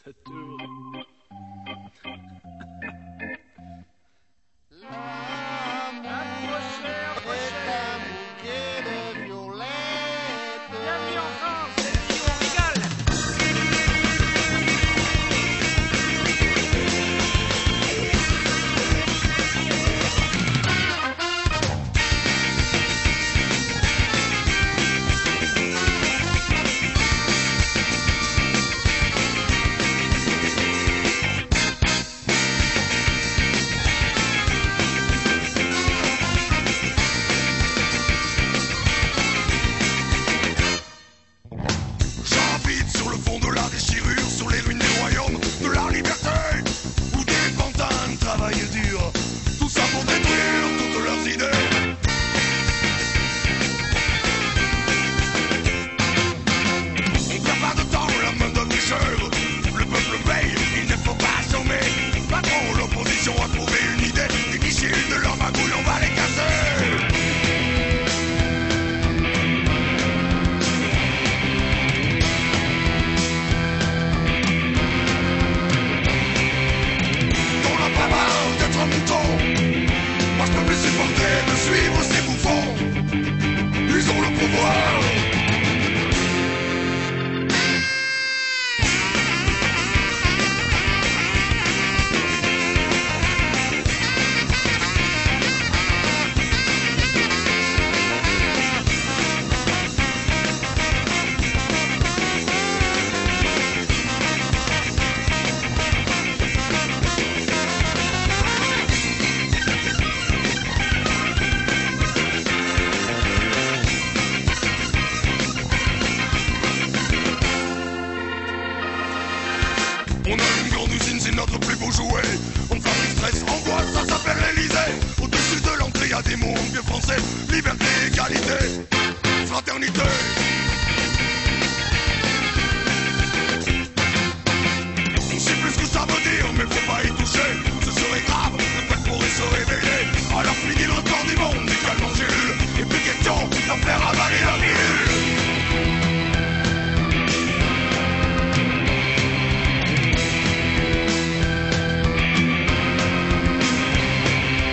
tourne. Approchez, approchez. Bouquet de violettes. Bienvenue en France, c'est le pays où on rigole. J'habite sur le fond de la déchirure, sur les ruines des royaumes de la liberté, où des pantins travaillent dur, tout ça pour détruire toutes leurs idées. On perd pas de temps, la main d'œuvre est chère, le peuple paye, il ne faut pas chômer. Pas trop, l'opposition a trouvé une idée, des guichets de leur magouille, on va les casser. On n'a pas marre d'être un mouton. Moi je peux plus supporter de suivre ces bouffons. Ils ont le pouvoir. On a une grande usine, c'est notre plus beau jouet. On fabrique stress, angoisse, ça s'appelle l'Elysée. Au-dessus de l'entrée, y'a des mots en vieux français. Liberté, égalité, fraternité. On sait plus ce que ça veut dire.